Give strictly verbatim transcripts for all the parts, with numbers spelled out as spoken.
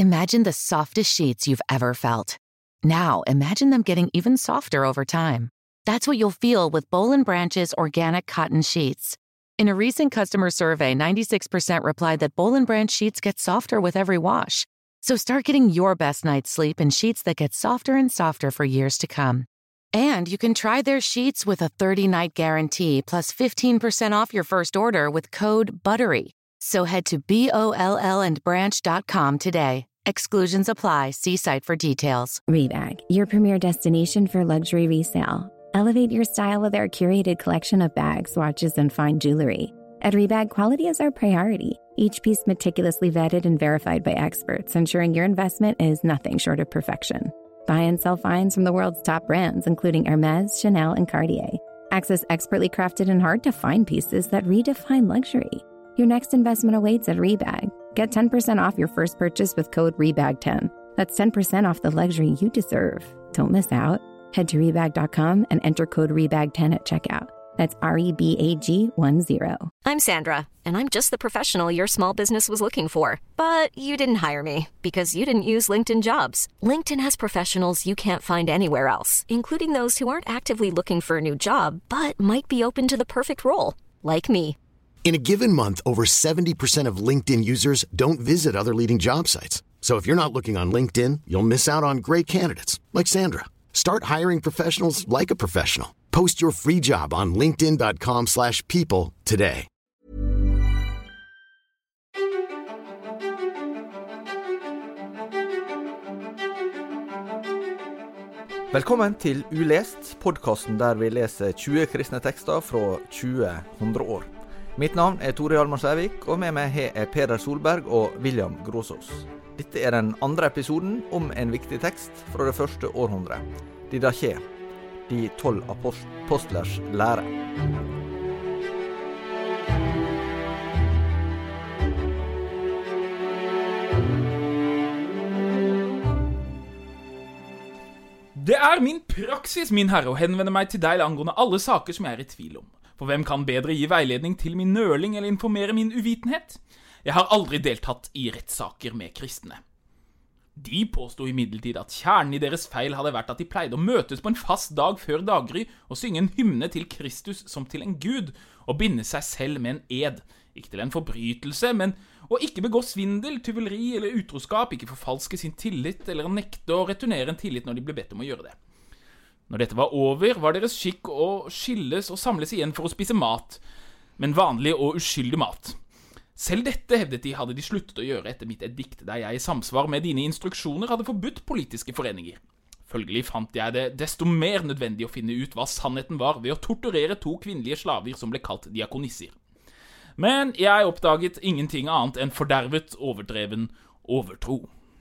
Imagine the softest sheets you've ever felt. Now, imagine them getting even softer over time. That's what you'll feel with Boll and Branch's organic cotton sheets. In a recent customer survey, ninety-six percent replied that Boll and Branch sheets get softer with every wash. So start getting your best night's sleep in sheets that get softer and softer for years to come. And you can try their sheets with a thirty-night guarantee plus fifteen percent off your first order with code BUTTERY. So head to B O L L and branch dot com today. Exclusions apply. See site for details. Rebag, your premier destination for luxury resale. Elevate your style with our curated collection of bags, watches, and fine jewelry. At Rebag, quality is our priority. Each piece meticulously vetted and verified by experts, ensuring your investment is nothing short of perfection. Buy and sell finds from the world's top brands, including Hermes, Chanel, and Cartier. Access expertly crafted and hard-to-find pieces that redefine luxury. Your next investment awaits at Rebag. Get ten percent off your first purchase with code rebag ten. That's ten percent off the luxury you deserve. Don't miss out. Head to rebag dot com and enter code rebag ten at checkout. That's R E B A G one zero. I'm Sandra, and I'm just the professional your small business was looking for. But you didn't hire me because you didn't use LinkedIn Jobs. LinkedIn has professionals you can't find anywhere else, including those who aren't actively looking for a new job, but might be open to the perfect role, like me. In a given month, over seventy percent of LinkedIn users don't visit other leading job sites. So if you're not looking on LinkedIn, you'll miss out on great candidates like Sandra. Start hiring professionals like a professional. Post your free job on linkedin dot com slash people today. Velkommen til Ulest, podcasten der vi leser tjue kristne tekster fra tjue hundre år. Mitt navn er Tore Hjalmar Sævik, og med meg har jeg Peder Solberg og William Gråsås. Dette er den andre episoden om en viktig tekst fra det første århundre. Didache, de tolv apostlers lære. Det er min praksis, min herre, å henvende meg til deg angående alle saker som jeg er i tvil om. For hvem kan bedre gi veiledning til min nøling eller informere min uvitenhet? Jeg har aldri deltatt i rettssaker med kristne. De påstod imidlertid at kjernen i deres feil hadde vært at de pleide å møtes på en fast dag før daggry og synge en hymne til Kristus som til en gud, og binde seg selv med en ed, ikke til en forbrytelse, men å ikke begå svindel, tyveleri eller utroskap, ikke forfalske sin tillit eller nekte å returnere en tillit når de ble bedt om å gjøre det. Når dette var over, var deres skikk å skilles og samles igjen for å spise mat, men vanlig og uskyldig mat. Selv dette, hevdet de, hadde de sluttet å gjøre etter mitt edikt, der jeg i samsvar med dine instruksjoner hadde forbudt politiske foreninger. Følgelig fant jeg det desto mer nødvendig å finne ut hva sannheten var ved å torturere to kvinnelige slaver som ble kalt diakonisser. Men jeg oppdaget ingenting annet enn fordervet, overdreven overtro.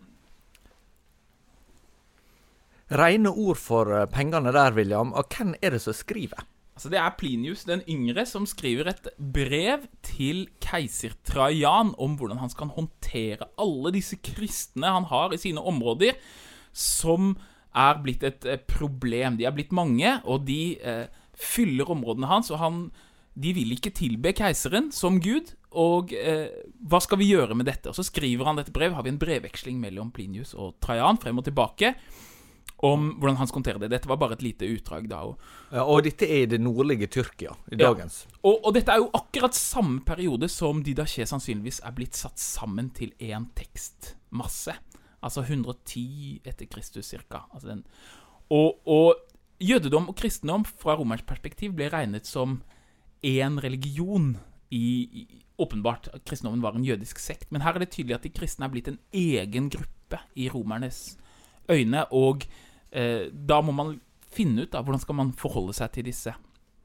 Reine ord for pengene der, William, og hvem er det som skriver? Altså det er Plinius den yngre som skriver et brev til keiser Trajan om hvordan han skal håndtere alle disse kristne han har i sine områder, som er blitt et problem. De er blitt mange, og de eh, fyller områdene hans, og han, de vil ikke tilbe keiseren som Gud, og eh, hva skal vi gjøre med dette? Og så skriver han dette brev, har vi en brevveksling mellom Plinius og Trajan, frem og tilbake, om hvordan han skal håndtere det. Dette var bare et lite utdrag da. Og, ja, og dette er i det nordlige Tyrkia i dagens. Ja. Og, og dette er jo akkurat samme periode som Didache sannsynligvis er blitt satt sammen til en tekstmasse. Altså hundre og ti etter Kristus cirka. Altså den. Og, og jødedom og kristendom fra romersk perspektiv ble regnet som en religion i, i åpenbart at kristendommen var en jødisk sekt. Men her er det tydelig at de kristne er blitt en egen gruppe i romernes øyne, og eh, da må man finne ut da, hvordan skal man forholde seg til disse.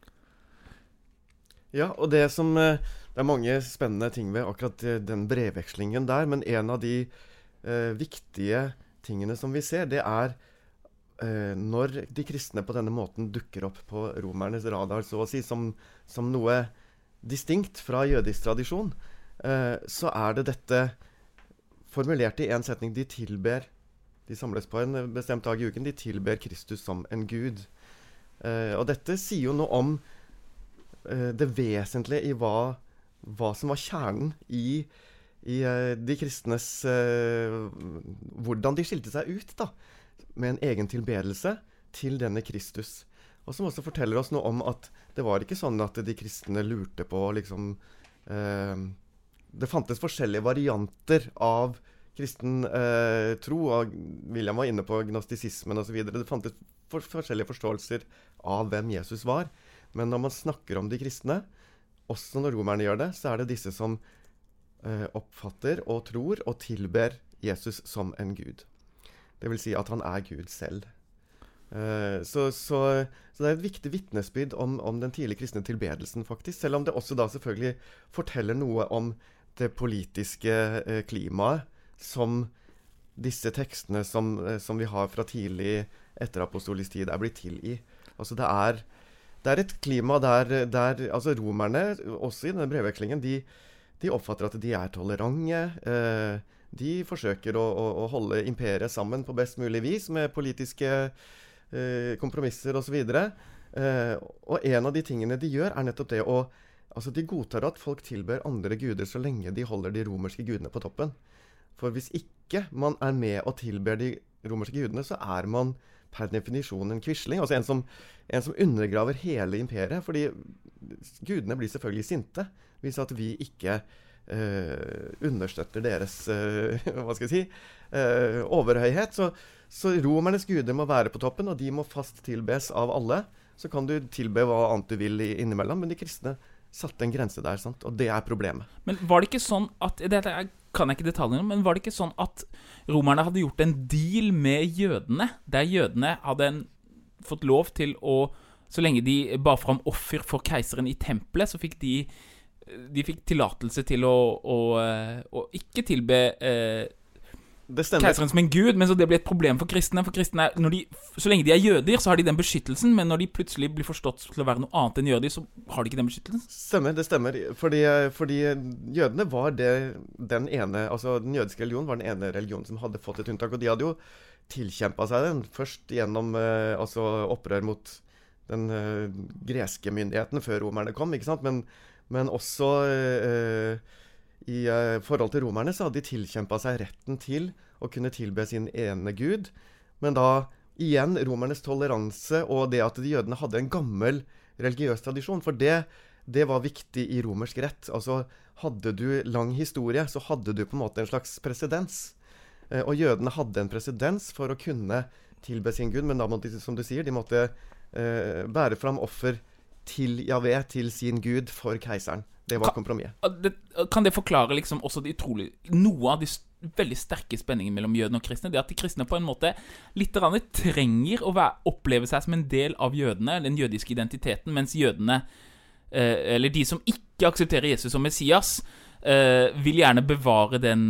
Ja, og det som, det er mange spennende ting ved akkurat den brevvekslingen der, men en av de eh, viktige tingene som vi ser, det er eh, når de kristne på denne måten dukker opp på romernes radar, så å si, som, som noe distinkt fra jødisk tradisjon, eh, så er det dette formulert i en setning: de tilber, de samles på en bestemt dag i uken, de tilber Kristus som en Gud. Eh, og dette sier jo noe om eh, det vesentlige i hva, hva som var kjernen i i uh, de kristnes uh, hvordan de skilte seg ut da, med en egen tilbedelse til denne Kristus. Og som også forteller oss noe om at det var ikke sånn at de kristne lurte på liksom, uh, det fantes forskjellige varianter av kristen uh, tro, og William var inne på gnostisismen og så videre. Det fantes for forskjellige forståelser av hvem Jesus var. Men når man snakker om de kristne, også når romerne gjør det, så er det disse som uh, oppfatter og tror og tilber Jesus som en Gud. Det vil si at han er Gud selv. Uh, så, så, så det er et viktig vittnesbyrd om, om den tidlige kristne tilbedelsen, faktisk. Selv om det også da selvfølgelig forteller noe om det politiske uh, klimaet som disse tekstene som, uh, som vi har fra tidlig etterapostolisk tid er blitt til i. Altså det er, det er et klima der, der altså romerne, også i denne brevvekslingen, de, de oppfatter at de er tolerante. Uh, de forsøker å, å, å holde imperiet sammen på best mulig vis med politiske Eh, kompromisser og så videre. Eh, og en av de tingene de gjør er nettopp det å, altså de godtar at folk tilber andre guder så lenge de holder de romerske gudene på toppen. For hvis ikke man er med og tilber de romerske gudene, så er man per definisjon en quisling, altså en som, en som undergraver hele imperiet, fordi gudene blir selvfølgelig sinte hvis at vi ikke eh, understøtter deres eh, hva skal jeg si, eh, overhøyhet. Så Så romernes guder må være på toppen, og de må fast tilbes av alle. Så kan du tilbe hva annet du vil innimellom, men de kristne satte en grense der, sant? Og det er problemet. Men var det ikke sånn at, dette kan jeg ikke detaljene om, men var det ikke sånn at romerne hadde gjort en deal med jødene, der jødene hadde en, fått lov til å, så lenge de bar fram offer for keiseren i tempelet, så fikk de, de fikk tillatelse til å, å, å ikke tilbe eh, keiseren som en gud, men så det blir et problem for kristne. For kristne er, når de, så lenge de er jøder, så har de den beskyttelsen, men når de plutselig blir forstått til å være noe annet enn jøder, så har de ikke den beskyttelsen. Stemmer, det stemmer. Fordi, fordi jødene var det, den ene, altså den jødiske religionen var den ene religionen som hadde fått et unntak, og de hadde jo tilkjempet seg den, først gjennom eh, altså opprør mot den eh, greske myndigheten før romerne kom, ikke sant? Men, men også eh, i uh, forhold til romerne så hadde de tilkjempet seg retten til å kunne tilbe sin ene gud. Men da igjen romernes toleranse og det at de jødene hadde en gammel religiøs tradisjon. For det, det var viktig i romersk rett. Altså hadde du lang historie, så hadde du på en måte en slags presedens. Uh, og jødene hadde en presedens for å kunne tilbe sin gud. Men da måtte de, som du sier, de måtte uh, bære fram offer til Jahve, til sin gud for keiseren. Det var kompromiss. Kan, kan det forklare liksom også de utrolig, noe av de veldig sterke spenningene mellom jødene og kristne? Det at de kristne på en måte litt trenger å være, oppleve seg som en del av jødene, den jødiske identiteten, mens jødene, eh, eller de som ikke aksepterer Jesus som Messias, eh, vil gjerne bevare den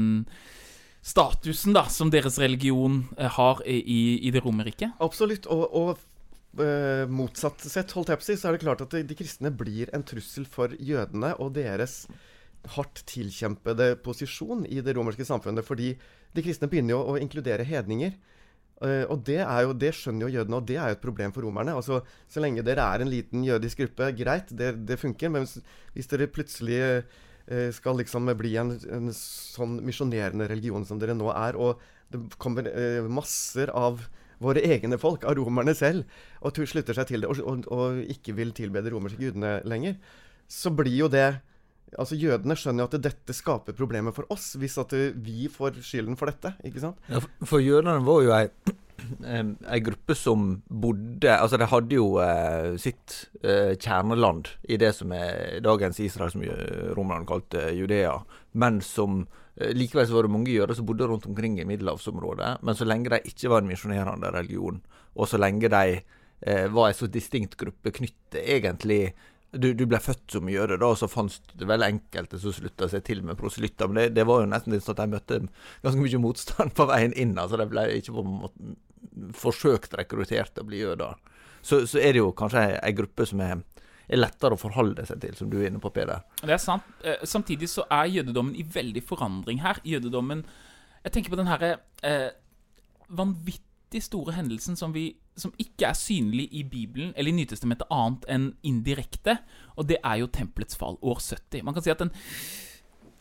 statusen da, som deres religion eh, har i, i det Romerriket. Absolutt, og, og Uh, motsatt sett, holdt jeg på å si, så er det klart at de, de kristne blir en trussel for jødene og deres hardt tilkjempede posisjon i det romerske samfunnet, fordi de kristne begynner jo å inkludere hedninger. Uh, og det, er jo, det skjønner jo jødene, og det er jo et problem for romerne. Altså, så lenge dere er en liten jødisk gruppe, greit, det, det funker, men hvis, hvis dere plutselig uh, skal liksom bli en, en sånn misjonerende religion som dere nå er, og det kommer uh, masser av våre egne folk, av romerne selv, og slutter seg til det, og, og, og ikke vil tilbe de romerske gudene lenger, så blir jo det, altså jødene skjønner jo at dette skaper problemer for oss, hvis at vi får skylden for dette, ikke sant? Ja, for jødene var jo ei, ei gruppe som bodde, altså de hadde jo eh, sitt eh, kjerneland i det som er dagens Israel, som romerne kalte Judea, men som likevel så var det mange jøder som bodde rundt omkring i Middelhavsområdet, men så lenge de ikke var en misjonerende religion, og så lenge de eh, var en så distinkt gruppe knyttet egentlig, du, du ble født som jøde da, og så fanns det vel enkelte som sluttet seg til med proselytter, men det, det var jo nesten litt sånn at de møtte ganske mye motstand på veien inn, altså de ble ikke på en måte forsøkt rekruttert til å bli jøder. Så, så er det jo kanskje en gruppe som er er lettere å forholde seg til, som du er inne på, Peder. Det er sant. Samtidig så er jødedommen i veldig forandring her. Jødedommen, jeg tenker på den her eh, vanvittig store hendelsen som, vi, som ikke er synlig i Bibelen, eller i Nytestamentet annet enn indirekte, og det er jo tempelets fall, år sytti. Man kan si at den,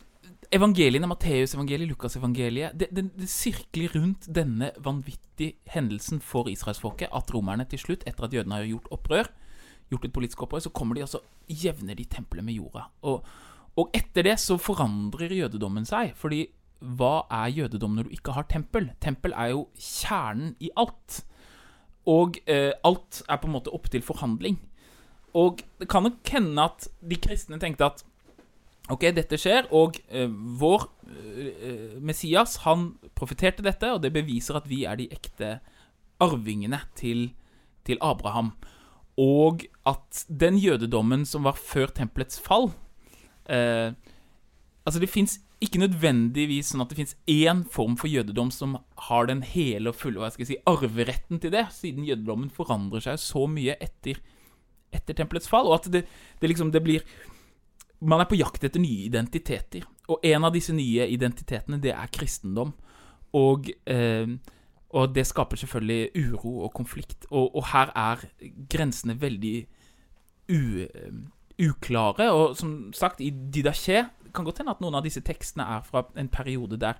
evangeliene, Matteus evangeliet, Lukas evangeliet, det, det, det sirkler rundt denne vanvittige hendelsen for Israelsfolket, at romerne til slutt, etter at jødene har gjort opprør, gjort et politisk opprør, så kommer de og så jevner de tempelet med jorda. Og, og etter det så forandrer jødedommen seg, fordi hva er jødedom når du ikke har tempel? Tempel er jo kjernen i alt. Og eh, alt er på en måte opp til forhandling. Og det kan nok hende at de kristne tenkte at ok, dette skjer, og eh, vår eh, Messias, han profeterte dette, og det beviser at vi er de ekte arvingene til, til Abraham. Og at den jødedommen som var før tempelets fall, eh, altså det finnes ikke nødvendigvis sånn at det finnes én form for jødedom som har den hele og fulle, hva skal jeg si, arveretten til det, siden jødedommen forandrer seg så mye etter, etter tempelets fall, og at det, det liksom, det blir, man er på jakt etter nye identiteter, og en av disse nye identitetene, det er kristendom, og, eh, og det skaper selvfølgelig uro og konflikt, og, og her er grensene veldig u, uklare, og som sagt, i Didache, kan godt hende at noen av disse tekstene er fra en periode der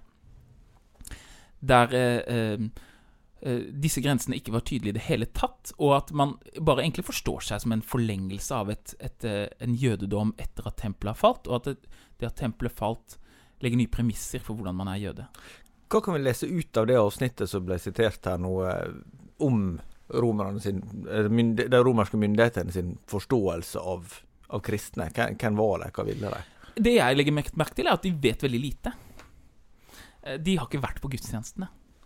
der eh, eh, disse grensene ikke var tydelige i det hele tatt, og at man bare egentlig forstår seg som en forlengelse av et, et, en jødedom etter at tempelet har falt, og at det, det at tempelet falt legger nye premisser for hvordan man er jøde. Hva kan vi lese ut av det avsnittet som ble sitert her nå, om romerne sin, de romerske myndighetene sin forståelse av, av kristne? Hvem var det? Hva ville de? Det jeg legger merke til er at de vet veldig lite. De har ikke vært på gudstjenestene.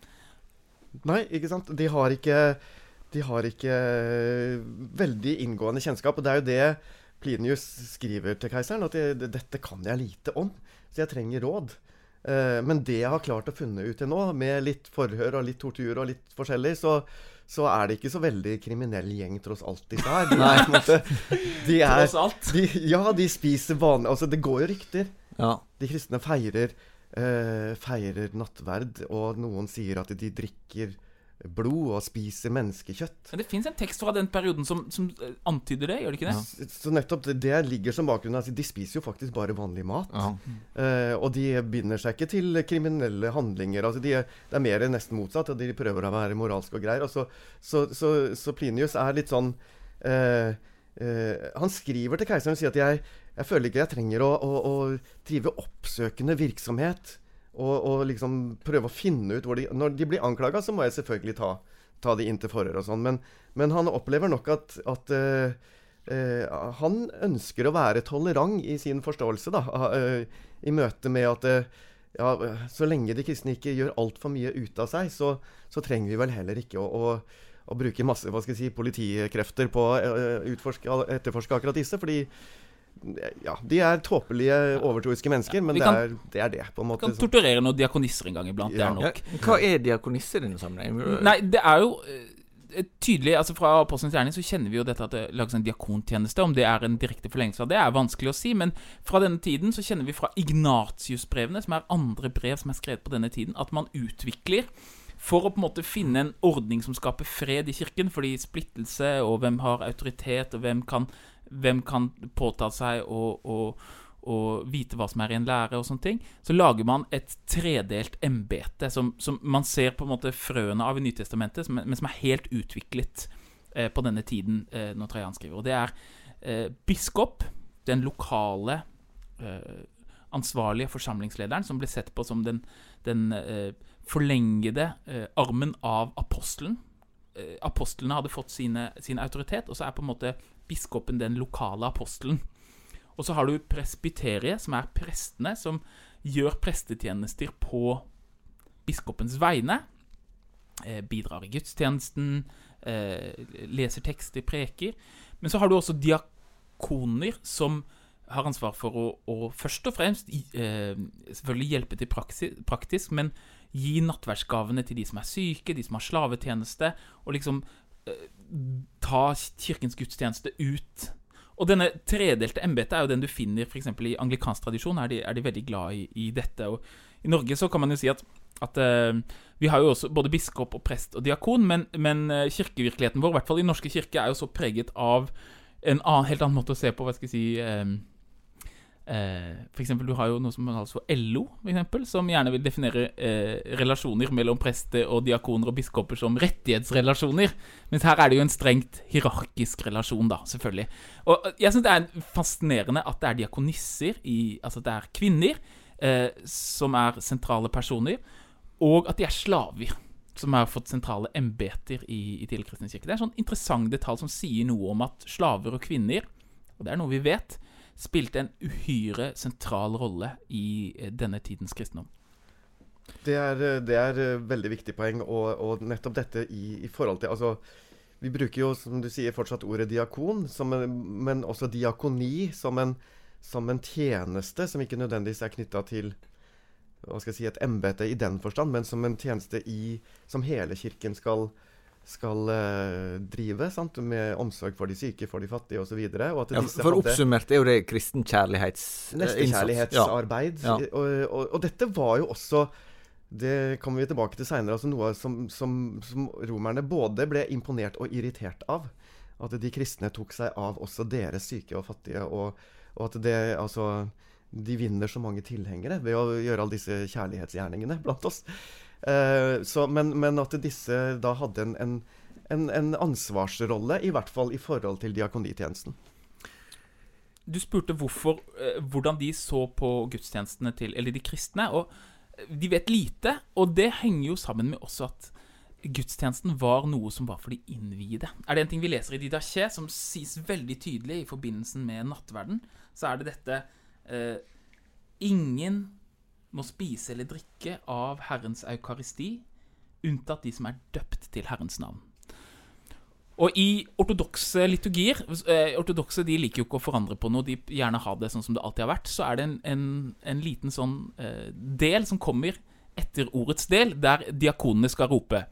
Nei, ikke sant? De har ikke, de har ikke veldig inngående kjennskap, og det er jo det Plinius skriver til keiseren, at det, dette kan jeg lite om, så jeg trenger råd. Men det jeg har klart å funne ut til nå, med litt forhør og litt tortur og litt forskjellig, så så er det ikke så veldig kriminell gjeng tross alt disse her. De er, måte, de er, tross alt? De, ja, de spiser vanlig, altså det går jo rykter. Ja. De kristne feirer, eh, feirer nattverd, og noen sier at de drikker blod og spiser menneskekjøtt. Men det finnes en tekst fra den perioden som, som antyder det, gjør det ikke det? Ja. Så, så nettopp det, det ligger som bakgrunn. Altså, de spiser jo faktisk bare vanlig mat. Ja. Eh, og de binder seg ikke til kriminelle handlinger. Altså, de er, det er mer nesten motsatt, og de prøver å være moralske og greier. Og så, så, så, så Plinius er litt sånn eh, eh, han skriver til keiseren og sier at jeg, jeg føler ikke jeg trenger å, å, å drive oppsøkende virksomhet. Og, og liksom prøve å finne ut hvor de, når de blir anklaget, så må jeg selvfølgelig ta, ta de inn til forhør og sånn, men, men han opplever nok at, at uh, uh, han ønsker å være tolerant i sin forståelse da, uh, i møte med at uh, ja, så lenge de kristne ikke gjør alt for mye ut av seg, så, så trenger vi vel heller ikke å, å, å bruke masse, hva skal jeg si, politikrefter på å uh, utforske, etterforske akkurat disse, fordi ja, de er tåpelige, overtroiske mennesker, men det er, det er det, på en måte. Vi kan torturere noen diakonisser en gang iblant, ja. Det er nok. Ja, hva er diakonisser i denne sammenheng? Nei, det er jo tydelig, altså fra Apostelens gjerning så kjenner vi jo dette at det lages en diakontjeneste, om det er en direkte forlengelse av det, er vanskelig å si, men fra denne tiden så kjenner vi fra Ignatius-brevene, som er andre brev som er skrevet på denne tiden, at man utvikler for å på en måte finne en ordning som skaper fred i kirken, fordi splittelse, og hvem har autoritet, og hvem kan hvem kan påta seg og, og, og vite hva som er i en lære og sånne ting, så lager man et tredelt embete som, som man ser på en måte frøene av i Nytestamentet, som, men som er helt utviklet eh, på denne tiden eh, når Trajan skriver. Og det er eh, biskop, den lokale eh, ansvarlige forsamlingslederen, som ble sett på som den, den eh, forlengede eh, armen av apostelen. Eh, apostlene hadde fått sine, sin autoritet, og så er på en måte biskopen den lokale apostelen. Og så har du presbyteriet, som er prestene, som gjør prestetjenester på biskopens vegne, eh, bidrar i gudstjenesten, eh, leser tekster, preker. Men så har du også diakoner, som har ansvar for å, å først og fremst eh, selvfølgelig hjelpe til praksis, praktisk, men gi nattverdsgavene til de som er syke, de som har slavetjeneste, og liksom eh, ta kirkens gudstjeneste ut. Og denne tredelte embetet er jo den du finner for eksempel i anglikansk tradisjon, er de, er de veldig glad i, i dette. Og i Norge så kan man jo si at, at uh, vi har jo også både biskop og prest og diakon, men, men uh, kirkevirkeligheten vår, i hvert fall i norske kirke, er jo så preget av en annen, helt annen måte å se på, hva skal jeg si, um, Eh, for eksempel, du har jo noe som kalles for L O, for eksempel, som gjerne vil definere eh, relasjoner mellom prester og diakoner og biskoper som rettighetsrelasjoner. Mens her er det jo en strengt hierarkisk relasjon, da, selvfølgelig. Og jeg synes det er fascinerende at det er diakonisser, i, altså det er kvinner, eh, som er sentrale personer, og at de er slaver, som har fått sentrale embeter i, i tidligkristne kirke. Det er en sånn interessant detalj som sier noe om at slaver og kvinner, og det er noe vi vet, spilte en uhyre sentral rolle i denne tidens kristendom. Det er, det er veldig viktig poeng, og, og nettopp dette i, i forhold til, altså, vi bruker jo, som du sier, fortsatt ordet diakon, som en, men også diakoni som en, som en tjeneste, som ikke nødvendigvis er knyttet til, hva skal jeg si, et embete i den forstand, men som en tjeneste i, som hele kirken skal skal uh, drive, sant? Med omsorg for de syke, for de fattige og så videre. Og at ja, for oppsummert er jo det kristen kjærlighets nestekjærlighetsarbeid. Ja. Og, og, og dette var jo også, det kommer vi tilbake til senere, altså noe som, som, som romerne både ble imponert og irritert av. At de kristne tok seg av også deres syke og fattige, og, og at det, altså, de vinner så mange tilhengere ved å gjøre alle disse kjærlighetsgjerningene blant oss. Uh, så, men, men at disse da hadde en, en, en, en ansvarsrolle, i hvert fall i forhold til diakonitjenesten. Du spurte hvorfor, uh, hvordan de så på gudstjenestene til, eller de kristne, og de vet lite, og det henger jo sammen med også at gudstjenesten var noe som var for de innviede. Er det en ting vi leser i Didache, som sies veldig tydelig i forbindelsen med nattverden, så er det dette, uh, ingen må spise eller drikke av Herrens eukaristi, unntatt de som er døpt til Herrens navn. Og i ortodokse liturgier, eh, ortodokse de liker jo ikke å forandre på noe, de gjerne har det sånn som det alltid har vært, så er det en, en, en liten sånn eh, del som kommer etter ordets del, der diakonene skal rope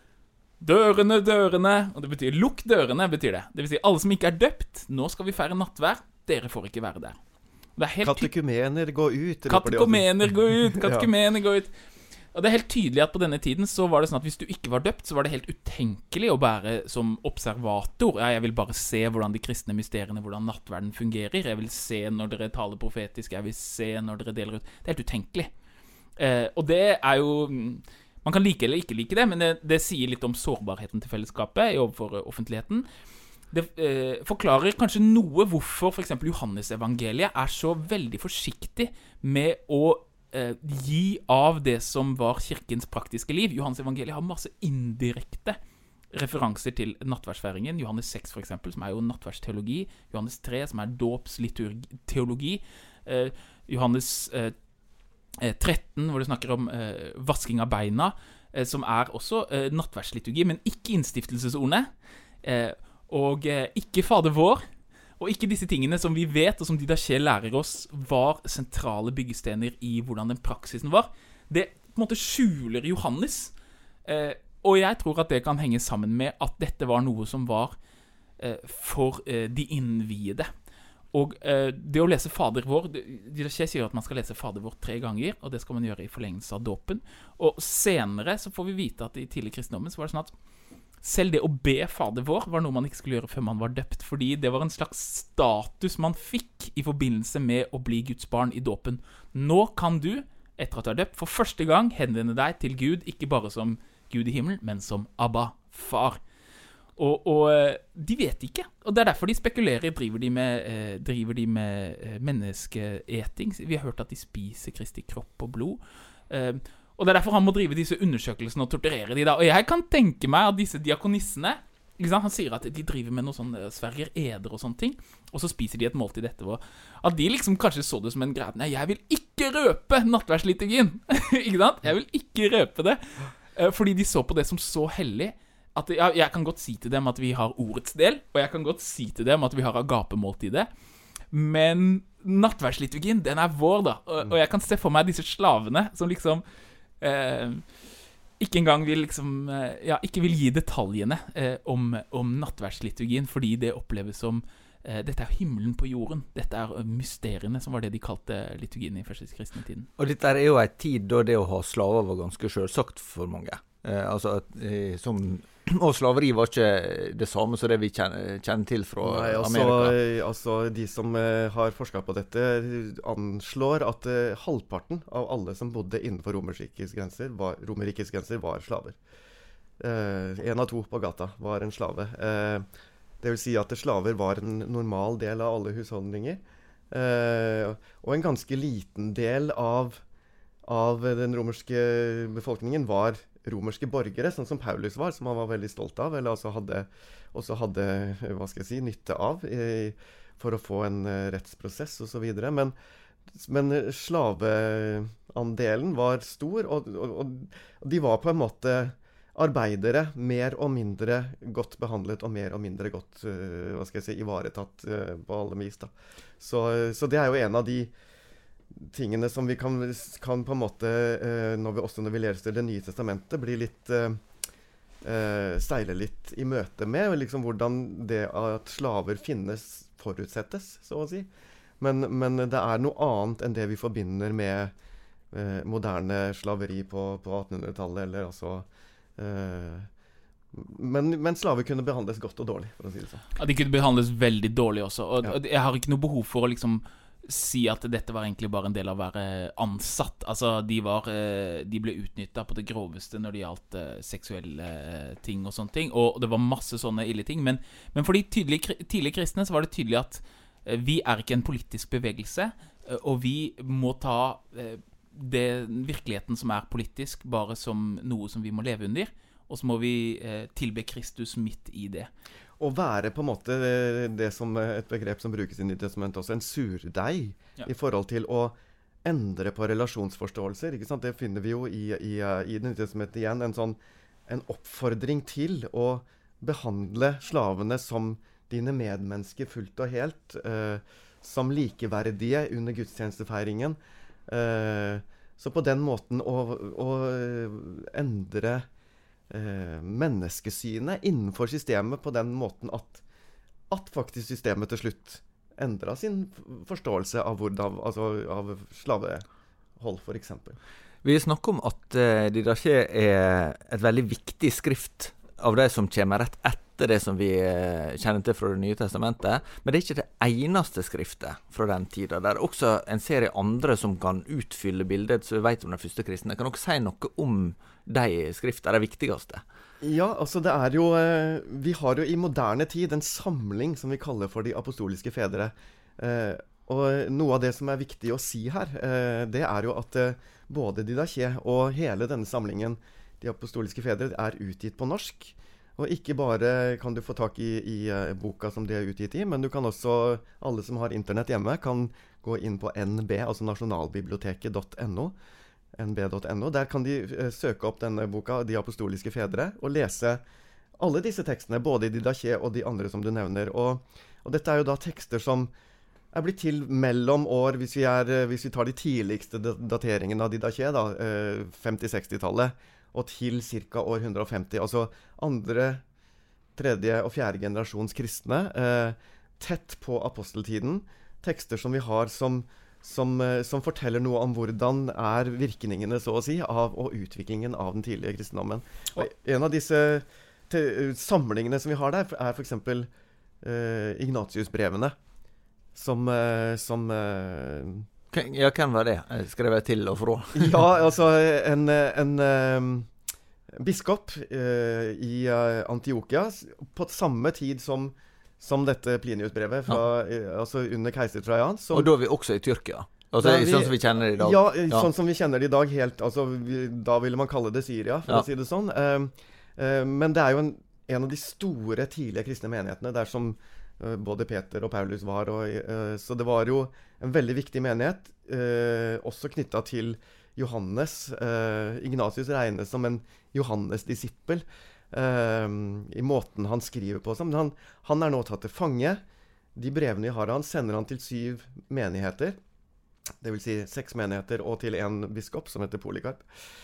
dørene, dørene, og det betyr lukk dørene, betyr det. Det vil si alle som ikke er døpt, nå skal vi feire nattvær, dere får ikke være der. Katekumener gå ut. Katekumener gå ut, katekumener gå ut. Og det er helt tydelig at på denne tiden så var det sånn at hvis du ikke var døpt, så var det helt utenkelig å bære som observator. Ja, jeg vil bare se hvordan de kristne mysteriene, hvordan nattverden fungerer. Jeg vil se når dere taler profetisk, jeg vil se når dere deler ut. Det er helt utenkelig. Eh, og det er jo, man kan like eller ikke like det, men det, det sier litt om sårbarheten til fellesskapet overfor offentligheten. Det eh, forklarer kanskje noe hvorfor for eksempel Johannes evangeliet er så veldig forsiktig med å eh, gi av det som var kirkens praktiske liv. Johannes evangeliet har masse indirekte referanser til nattverdsfeiringen. Johannes seks for eksempel, som er jo nattverdsteologi. Johannes tre, som er dåpsteologi. Eh, Johannes eh, tretten, hvor det snakker om eh, vasking av beina, eh, som er også eh, nattverdsliturgi, men ikke innstiftelsesordene. Eh, og eh, ikke Fader vår, og ikke disse tingene som vi vet, og som Didache lærer oss, var sentrale byggestener i hvordan den praksisen var. Det på en måte skjuler Johannes, eh, og jeg tror at det kan henge sammen med at dette var noe som var eh, for eh, de innviede. Og eh, det å lese Fader vår, Didache sier at man skal lese Fader vår tre ganger, og det skal man gjøre i forlengelse av dåpen. Og senere så får vi vite at i tidlig kristendommen så var det sånn at selv det å be Fader vår var noe man ikke skulle gjøre før man var døpt, fordi det var en slags status man fikk i forbindelse med å bli Guds barn i dåpen. Nå kan du, etter at du er døpt, for første gang henvende deg til Gud, ikke bare som Gud i himmelen, men som Abba, far. Og, og de vet ikke, og det er derfor de spekulerer, driver de med, eh, driver de med eh, menneskeeting. Vi har hørt at de spiser Kristi kropp og blod, eh, og det er derfor han må drive disse undersøkelsene og torturere de da. Og jeg kan tenke meg at disse diakonissene, ikke sant? Han sier at de driver med noe sånn sverger eder og sånne ting, og så spiser de et måltid etterpå. At de liksom kanskje så det som en greie, nei, jeg vil ikke røpe nattverdsliturgien, ikke sant? Jeg vil ikke røpe det, fordi de så på det som så hellig, at ja, jeg kan godt si til dem at vi har ordets del, og jeg kan godt si til dem at vi har agapemåltidet, men nattverdsliturgien, den er vår da, og, og jeg kan se for meg disse slavene som liksom Eh, ikke engang vil liksom eh, ja, ikke vil gi detaljene eh, om, om nattverdsliturgien, fordi det oppleves som eh, dette er himmelen på jorden, dette er mysteriene, som var det de kalte liturgien i første kristne tiden. Og dette er jo en tid da det å ha slaver var ganske selvsagt for mange. Eh, altså eh, som og slaveri var ikke det samme som det vi kjenner, kjenner til fra Nei, altså, Amerika. Altså, de som uh, har forsket på dette, anslår at uh, halvparten av alle som bodde innenfor Romerrikets grenser, var, Romerrikets grenser, var slaver. Uh, en av to på gata var en slave. Uh, det vil si at slaver var en normal del av alle husholdninger. Uh, og en ganske liten del av, av den romerske befolkningen var romerske borgere, sånn som Paulus var, som han var veldig stolt av, eller altså hadde, også hadde, hva skal jeg si, nytte av, i, for å få en uh, rettsprosess og så videre. Men, men slaveandelen var stor, og, og, og de var på en måte arbeidere mer og mindre godt behandlet, og mer og mindre godt, uh, hva skal jeg si, ivaretatt uh, på alle vis, da. Så, så det er jo en av de tingene som vi kan, kan på en måte, uh, når vi, også når vi leser Det nye testamentet, bli litt, uh, uh, steile litt i møte med, liksom hvordan det at slaver finnes forutsettes, så å si. Men, men det er noe annet enn det vi forbinder med uh, moderne slaveri på, på attenhundretallet, eller altså uh, men, men slaver kunne behandles godt og dårlig, for å si det sånn. Ja, de kunne behandles veldig dårlig også, og, ja. og jeg har ikke noe behov for å liksom si at dette var egentlig bare en del av å være ansatt. Altså, de, var, de ble utnyttet på det groveste når det gjaldt seksuelle ting og sånne ting, og det var masse sånne ille ting, men, men for de tydelige, tidlige kristne så var det tydelig at vi er ikke en politisk bevegelse, og vi må ta det, virkeligheten som er politisk, bare som noe som vi må leve under, og så må vi tilbe Kristus midt i det. Å være på en måte det som et begrep som brukes i Nytt Testament også, en surdeig, ja. I forhold til å endre på relasjonsforståelser, ikke sant? Det finner vi jo i, i, i Nytt Testament igjen, en sånn en oppfordring til å behandle slavene som dine medmennesker fullt og helt, eh, som likeverdige under gudstjenestefeiringen. Eh, så på den måten å, å endre Eh, menneskesynet innenfor systemet på den måten at, at faktisk systemet til slutt endret sin forståelse av, hvordan, altså av slavehold, for eksempel. Vi snakker om at eh, Didache er et veldig viktig skrift av det som kommer rett etter det som vi eh, kjenner til fra Det nye testamentet, men det er ikke det eneste skriftet fra den tiden. Det er også en serie andre som kan utfylle bildet, så vi vet om den første kristne. Kan dere si noe om de skriftene, det viktigste? Ja, altså det er jo, eh, vi har jo i moderne tid en samling som vi kaller for de apostoliske fedre. Eh, og noe av det som er viktig å si her, eh, det er jo at eh, både Didache og hele denne samlingen, de apostoliske fedre, er utgitt på norsk. Og ikke bare kan du få tak i, i uh, boka som de er utgitt i, men du kan også, alle som har internett hjemme, kan gå inn på N B, altså nasjonalbiblioteket punktum N O, N B punktum N O. Der kan de uh, søke opp denne boka, De apostoliske fedre, og lese alle disse tekstene, både i Didache og de andre som du nevner. Og, og dette er jo da tekster som er blitt til mellom år, hvis vi, er, hvis vi tar de tidligste dateringene av Didache, da, uh, femti-seksti-tallet, og til ca. år hundre og femti, altså andre, tredje og fjerde generasjons kristne, eh, tett på aposteltiden, tekster som vi har som, som, eh, som forteller noe om hvordan er virkningene, så å si, av og utviklingen av den tidlige kristendommen. Og en av disse te, samlingene som vi har der, er for eksempel eh, Ignatius-brevene, som... Eh, som eh, Ja, hvem var det? Skrev jeg til og fra? Ja, altså en, en um, biskop uh, i uh, Antiokia på samme tid som, som dette Plinius-brevet fra, ja. uh, altså under keiser Trajan. Som, og da er vi også i Tyrkia? Altså vi, sånn som vi kjenner det i dag? Ja, ja, sånn som vi kjenner det i dag. Helt, altså, vi, da ville man kalle det Syria, for ja. Å si det sånn. Uh, uh, men det er jo en, en av de store tidlige kristne menighetene, der som både Peter og Paulus var, og, uh, så det var jo en veldig viktig menighet, uh, også knyttet til Johannes. Uh, Ignatius regnes som en Johannes-disippel uh, i måten han skriver på. Men han, han er nå tatt til fange. De brevene vi har han, sender han til syv menigheter, det vil si seks menigheter, og til en biskop som heter Polycarp.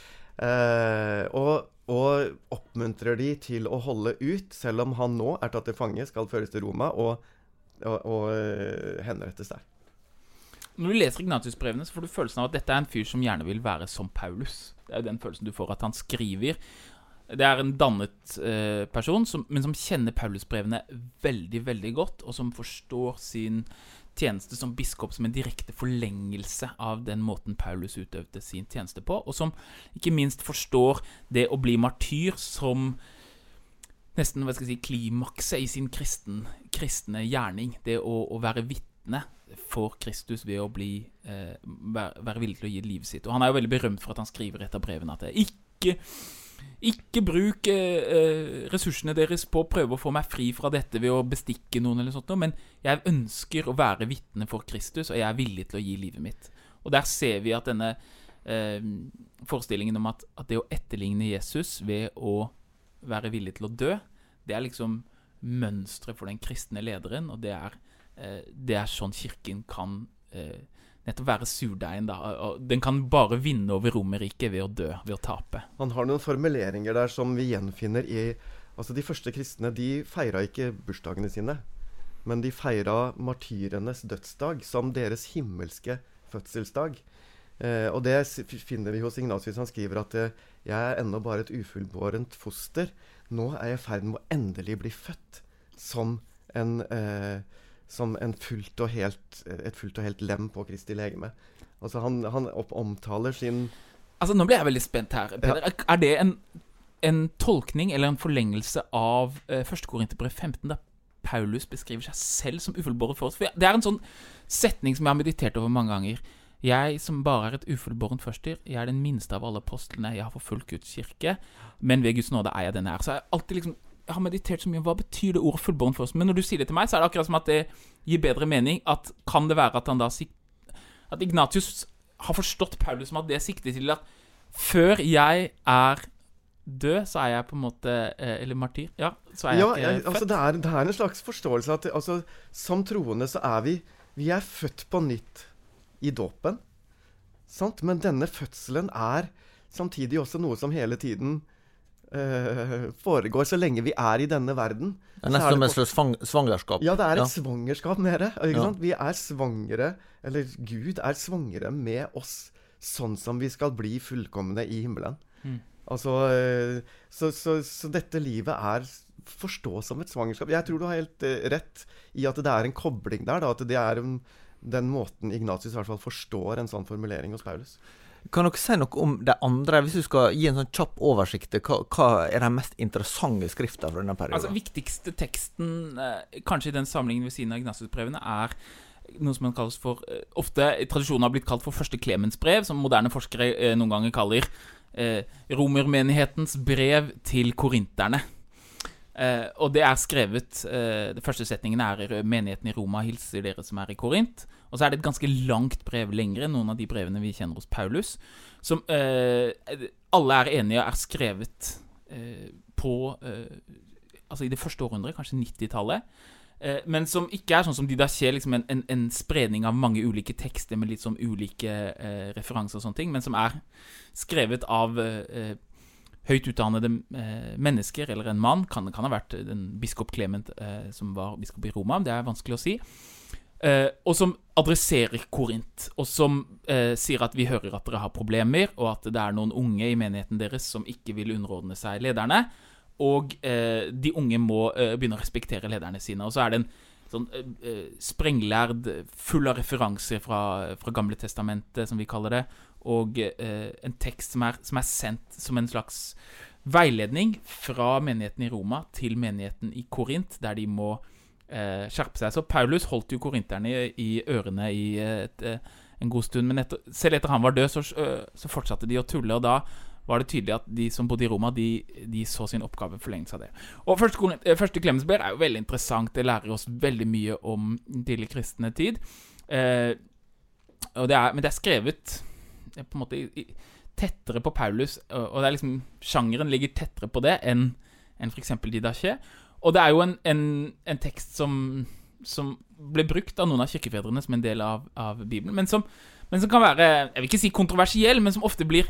Uh, og, og oppmuntrer de til å holde ut, selv om han nå er tatt til fange, skal føres til Roma og, og, og uh, henrettes der. Når du leser Ignatius-brevene, så får du følelsen av at dette er en fyr som gjerne vil være som Paulus. Det er jo den følelsen du får, at han skriver Det er en dannet eh, person, som, men som kjenner Paulusbrevene veldig, veldig godt, og som forstår sin tjeneste som biskop som en direkte forlengelse av den måten Paulus utøvde sin tjeneste på, og som ikke minst forstår det å bli martyr som nesten, hva skal jeg si, klimakset i sin kristen, kristne gjerning. Det å, å være vitne for Kristus ved å bli, eh, være, være villig til å gi livet sitt. Og han er jo veldig berømt for at han skriver et av brevene at det ikke Ikke bruk eh, ressursene deres på å prøve å få meg fri fra dette ved å bestikke noen eller sånt, men jeg ønsker å være vitne for Kristus, og jeg er villig til å gi livet mitt. Og der ser vi at denne eh, forestillingen om at, at det å etterligne Jesus ved å være villig til å dø, det er liksom mønstret for den kristne lederen, og det er, eh, det er sånn kirken kan eh, nettopp være surdeigen da. Den kan bare vinne over Romerriket ved å dø, ved å tape. Han har noen formuleringer der som vi gjenfinner i, altså de første kristne, de feiret ikke bursdagene sine, men de feiret martyrenes dødsdag som deres himmelske fødselsdag. Eh, og det finner vi hos Ignatius. Han skriver at eh, jeg er ennå bare et ufullbårent foster. Nå er jeg i ferd med å endelig bli født som en eh, som en fullt og helt, et fullt og helt lem på Kristi legeme. Altså han, han opp, omtaler sin... Altså nå blir jeg veldig spent her, Peder. Ja. Er det en, en tolkning eller en forlengelse av eh, første Korinterbrev femten, da Paulus beskriver seg selv som ufullbåret for oss? For det er en sånn setning som jeg har meditert over mange ganger. Jeg som bare er et ufullbårent førster, jeg er den minste av alle apostlene, jeg har forfulgt Guds kirke, men ved Guds nåde er jeg denne her. Så jeg har alltid liksom... Jeg har meditert så mye, hva betyr det ordet fullbårent for oss? Men når du sier det til meg, så er det akkurat som at det gir bedre mening, at kan det være at han da at Ignatius har forstått Paulus som at det sikter til at før jeg er død, så er jeg på en måte, eller martyr, ja, så er jeg ja, ikke jeg, født. Altså det, er, det er en slags forståelse at altså, som troende så er vi, vi er født på nytt i dåpen, sant? Men denne fødselen er samtidig også noe som hele tiden Uh, foregår så lenge vi er i denne verden. Det er nesten som et slags svangerskap. Ja, det er et ja. svangerskap nede. Ikke Ja. sant? Vi er svangere, eller Gud er svangere med oss, sånn som vi skal bli fullkomne i himmelen. Mm. Altså, uh, så, så, så dette livet er forstås som et svangerskap. Jeg tror du har helt uh, rett i at det er en kobling der, da, at det er um, den måten Ignatius i hvert fall forstår en sånn formulering hos Paulus. Kan dere si noe om det andre, hvis du skal gi en sånn kjapp oversikt, hva, hva er den mest interessante skriften fra denne perioden? Altså, viktigste teksten, eh, kanskje i den samlingen ved siden av Ignatius-brevene, er noe som man kalles for, eh, ofte i tradisjonen har blitt kalt for første Clemens brev, som moderne forskere eh, noen ganger kaller eh, romermenighetens brev til korinterne. Eh, og det er skrevet, eh, det første setningen er menigheten i Roma hilser dere som er i Korint, og så er det et ganske langt brev, lengre enn noen av de brevene vi kjenner hos Paulus, som eh, alle er enige er skrevet eh, på, eh, altså i det første århundret, kanskje nittitallet, eh, men som ikke er sånn som Didache, liksom en, en, en spredning av mange ulike tekster med litt sånn ulike eh, referanser og sånne ting, men som er skrevet av eh, høyt utdannede eh, mennesker, eller en mann, kan, kan ha vært den biskop Clement eh, som var biskop i Roma, det er vanskelig å si, eh, og som adresserer Korint, og som eh, sier at vi hører at dere har problemer, og at det er noen unge i menigheten deres som ikke vil underordne seg lederne, og eh, de unge må eh, begynne å respektere lederne sine, og så er det en sånn eh, sprenglærd, full av referanser fra, fra Gamle Testamentet, som vi kaller det, og eh, en tekst som er, som er sendt som en slags veiledning fra menigheten i Roma til menigheten i Korint, der de må eh, skjerpe seg. Så Paulus holdt jo korinterne i, i ørene i et, en god stund, men etter, selv etter han var død, så, så fortsatte de å tulle, og da var det tydelig at de som bodde i Roma, de, de så sin oppgave forlengelse av det. Og første, første Clemens brev er jo veldig interessant, det lærer oss veldig mye om tidlig kristne tid, eh, og det er, men det er skrevet på en måte tettere på Paulus, og det er liksom, sjangeren ligger tettere på det enn, enn for eksempel Didache, og det er jo en, en, en tekst som, som ble brukt av noen av kirkefedrene som en del av, av Bibelen, men som, men som kan være, jeg vil ikke si kontroversiell, men som ofte blir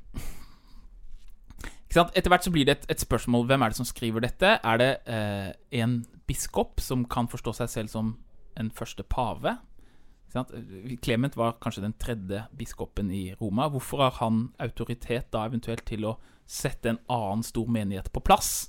ikke sant? Etter hvert så blir det et, et spørsmål, hvem er det som skriver dette? Er det eh, en biskop som kan forstå seg selv som en første pave? Sant? Clement var kanskje den tredje biskopen i Roma. Hvorfor har han autoritet da eventuelt til å sette en annen stor menighet på plass?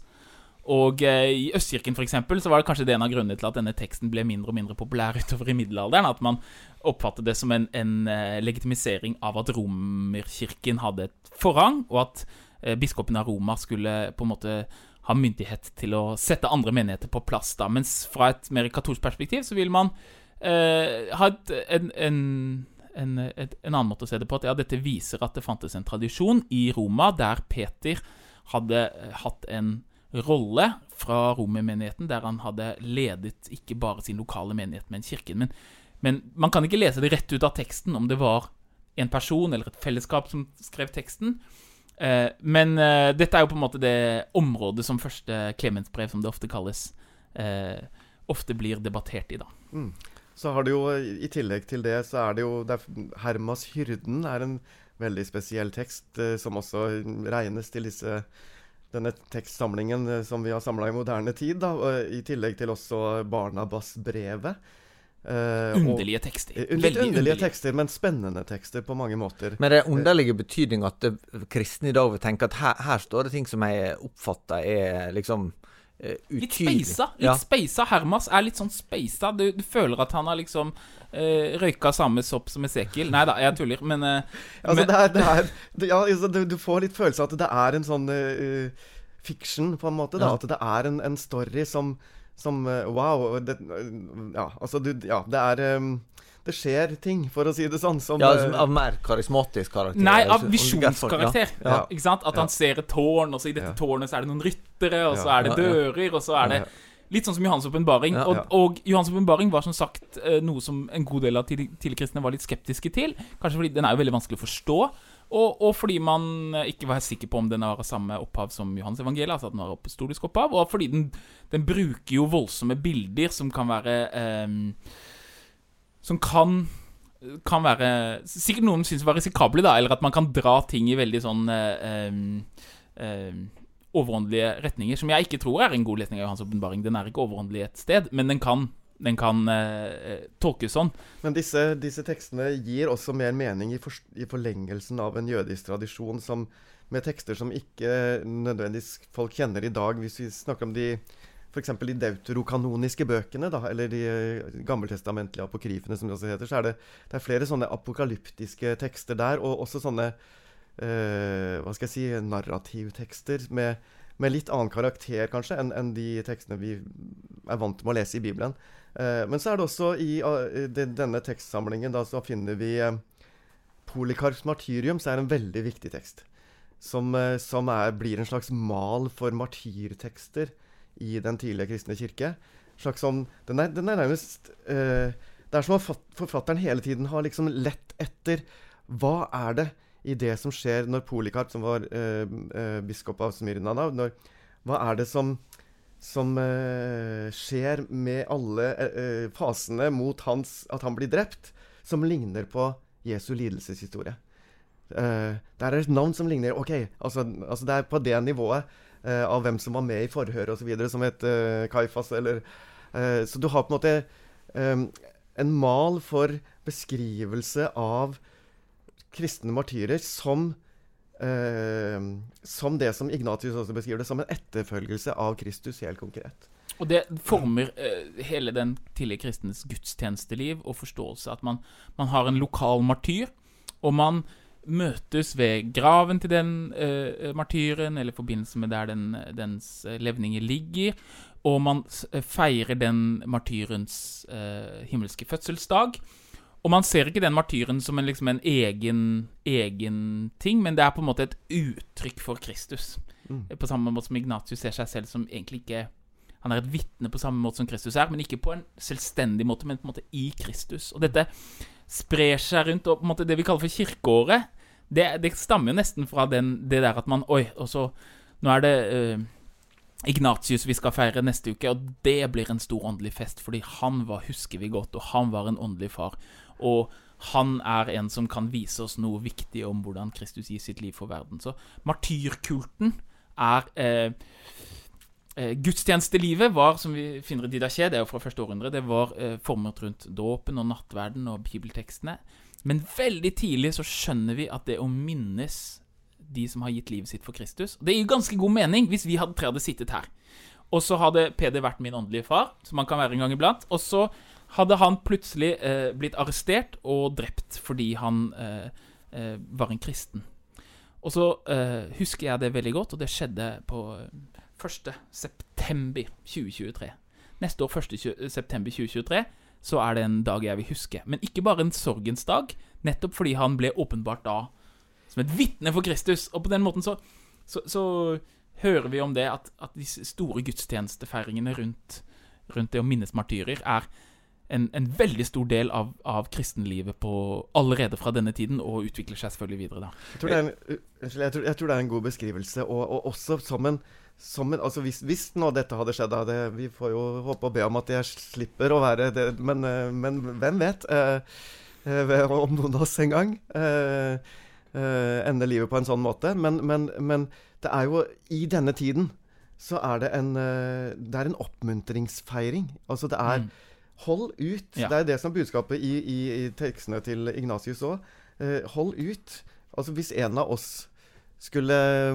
Og eh, i Østkirken for eksempel, så var det kanskje det en av grunnene til at denne teksten ble mindre og mindre populær utover i middelalderen, at man oppfattet det som en, en eh, legitimisering av at Romerkirken hadde et forrang, og at eh, biskopen av Roma skulle på en måte ha myndighet til å sette andre menigheter på plass da. Mens fra et mer katolsk perspektiv så vil man eh, ha et, en, en, en, et, en annen måte å se det på, at ja, dette viser at det fantes en tradisjon i Roma der Peter hadde hatt en rolle fra romermenigheten, der han hadde ledet ikke bare sin lokale menighet, men kirken. Men, men man kan ikke lese det rett ut av teksten om det var en person eller et fellesskap som skrev teksten. Eh, men eh, dette er jo på en måte det området som første Clemensbrev, som det ofte kalles, eh, ofte blir debattert i da. Mm. Så har det jo, i tillegg til det, så er det jo, det er, Hermas hyrden er en veldig spesiell tekst, eh, som også regnes til disse denne tekstsamlingen som vi har samlet i moderne tid, da, i tillegg til også Barnabas brevet. Uh, underlige tekster. Og, litt underlige, underlige tekster, men spennende tekster på mange måter. Men det er underlige betydning at det, kristne i dag vil tenke at her, her står det ting som jeg oppfatter er liksom uh, utydelig. Litt speisa. Litt ja. speisa. Hermas er litt sånn speisa. Du, du føler at han har liksom uh, røyka samme sopp som Esekiel. Nei da, jeg tuller, men... Uh, altså, men det er, det er, det, ja, altså, du, du får litt følelse av at det er en sånn uh, fiction, på en måte, da. Ja. At det er en, en story som... som uh, wow, det, uh, ja, altså, du, ja, det er... Um, det skjer ting, for å si det sånn som, ja, som av mer karismatisk karakter. Nei, av visjonskarakter, ja. Ja. Ikke sant? At ja. han ser et tårn, og så i dette ja. tårnet så er det noen ryttere, og så er det dører, og så er det litt sånn som Johans åpenbaring. Ja, ja. Og, og Johans åpenbaring var som sagt noe som en god del av tidligkristne var litt skeptiske til, kanskje fordi den er jo veldig vanskelig å forstå, og, og fordi man ikke var sikker på om den har samme opphav som Johans evangeliet, altså at den har apostolisk opphav, og fordi den, den bruker jo voldsomme bilder som kan være... Um, som kan, kan være sikkert noen synes var risikable da, eller at man kan dra ting i veldig sånn eh, eh, overåndelige retninger, som jeg ikke tror er en god lesning av Johans åpenbaring. Den er ikke overåndelig et sted, men den kan, den kan eh, tolkes sånn. Men disse, disse tekstene gir også mer mening i, for, i forlengelsen av en jødisk tradisjon, som, med tekster som ikke nødvendigvis folk kjenner i dag. Hvis vi snakker om de for eksempel de deuterokanoniske bøkene, da, eller de gammeltestamentlige apokryfene, som det også heter, så er det, det er flere sånne apokalyptiske tekster der, og også sånne, eh, hva skal jeg si, narrativtekster med, med litt annen karakter, kanskje, enn, enn de tekstene vi er vant til å lese i Bibelen. Eh, men så er det også i uh, de, denne tekstsamlingen, da, så finner vi uh, Polycarps martyrium, så er en veldig viktig tekst, som, uh, som er, blir en slags mal for martyrtekster, i den tidlige kristne kirke. Slags som, den er, den er nærmest uh, det er som at forfatteren hele tiden har liksom lett etter hva er det i det som skjer når Polycarp, som var uh, uh, biskop av Smyrna, når, hva er det som, som uh, skjer med alle uh, fasene mot hans, at han blir drept, som ligner på Jesu lidelseshistorie. Uh, det er et navn som ligner, ok, altså, altså det er på det nivået, Uh, av hvem som var med i forhør og så videre, som het uh, Kaifas, eller uh, så du har på en måte um, en mal for beskrivelse av kristne martyrer som uh, som det som Ignatius også beskriver det, som en etterfølgelse av Kristus helt konkret. Og det former uh, hele den tidlige kristens gudstjenesteliv og forståelse at man, man har en lokal martyr, og man møtes ved graven til den uh, martyren, eller i forbindelse med der den, dens uh, levninger ligger, og man uh, feirer den martyrens uh, himmelske fødselsdag. Og man ser ikke den martyren som en, liksom en egen, egen ting, men det er på en måte et uttrykk for Kristus. Mm. På samme måte som Ignatius ser seg selv som egentlig ikke... Han er et vittne på samme måte som Kristus er, men ikke på en selvstendig måte, men på en måte i Kristus. Og dette sprer seg rundt, og på en måte det vi kaller for kirkeåret, det, det stammer jo nesten fra den, det der at man, oi, og så, nå er det uh, Ignatius vi skal feire neste uke, og det blir en stor åndelig fest, fordi han var, husker vi godt, og han var en åndelig far, og han er en som kan vise oss noe viktig om hvordan Kristus gir sitt liv for verden. Så martyrkulten er... Uh, eh, gudstjenestelivet var, som vi finner i Didache, det er jo fra første århundre, det var eh, formet rundt dåpen og nattverden og bibeltekstene. Men veldig tidlig så skjønner vi at det å minnes de som har gitt livet sitt for Kristus, det er jo ganske god mening hvis vi hadde, tre hadde sittet her. Og så hadde Peder vært min åndelige far, som han kan være en gang iblant, og så hadde han plutselig eh, blitt arrestert og drept fordi han eh, eh, var en kristen. Og så eh, husker jeg det veldig godt, og det skjedde på første september tjue tjuetre. Neste år, første september tjue tjuetre, så er det en dag jeg vil huske. Men ikke bare en sorgens dag, nettopp fordi han ble åpenbart da som et vittne for Kristus. Og på den måten så, så, så hører vi om det at, at de store gudstjenestefeiringene rundt, rundt det å minnes martyrer er En, en veldig stor del av, av kristenlivet på allerede fra denne tiden, og utvikler seg selvfølgelig videre da. Jeg tror det er en, jeg tror, jeg tror det er en god beskrivelse, og, og også som en, som en altså hvis, hvis nå dette hadde skjedd, da, det, vi får jo håpe og be om at jeg slipper å være det, men, men hvem vet, eh, eh, om noen av oss en gang eh, eh, ender livet på en sånn måte, men, men, men det er jo i denne tiden, så er det en, det er en oppmuntringsfeiring, altså det er mm. Hold ut. Ja. Det er det som er budskapet i, i, i tekstene til Ignatius også. Eh, hold ut. Altså hvis en av oss skulle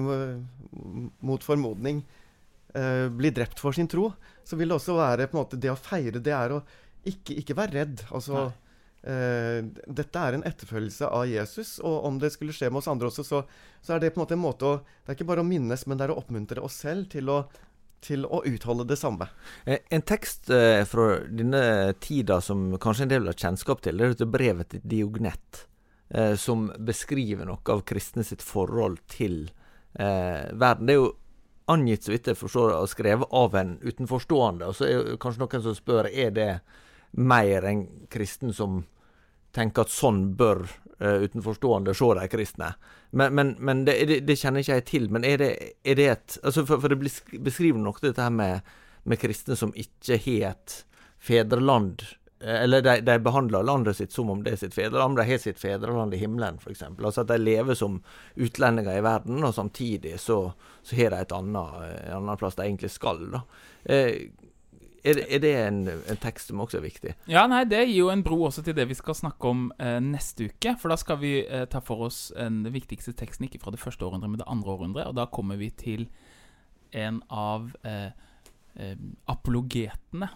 mot formodning eh, bli drept for sin tro, så vil det også være på en måte det å feire, det er å ikke, ikke være redd. Altså, eh, dette er en etterfølgelse av Jesus, og om det skulle skje med oss andre også, så, så er det på en måte en måte å, det er ikke bare å minnes, men det er å oppmuntre oss selv til å til å utholde det samme. En tekst eh, fra denne tida som kanskje en del har kjennskap til, det er brevet til Diognet, eh, som beskriver noe av kristne sitt forhold til eh, verden. Det er jo angitt, så vidt jeg forstår, og skrevet av en utenforstående, og så er det kanskje noen som spør, er det mer en kristen som tenker at sånn bør uh, utenforstående se de kristne? Men, men, men det, det, det kjenner ikke jeg til, men er det, er det et, altså for, for det beskriver nok dette her med, med kristne som ikke har et fedreland, eller de, de behandler landet sitt som om det er sitt fedreland, de har sitt fedreland i himmelen for eksempel, altså at de lever som utlendinger i verden, og samtidig så, så har de et annet, en annen plass de egentlig skal da. Eh, Er det, er det en, en tekst som også er viktig? Ja, nei, det gir jo en bro også til det vi skal snakke om eh, neste uke, for da skal vi eh, ta for oss den viktigste teksten, ikke fra det første århundret, men det andre århundret, og da kommer vi til en av eh, eh, apologetene,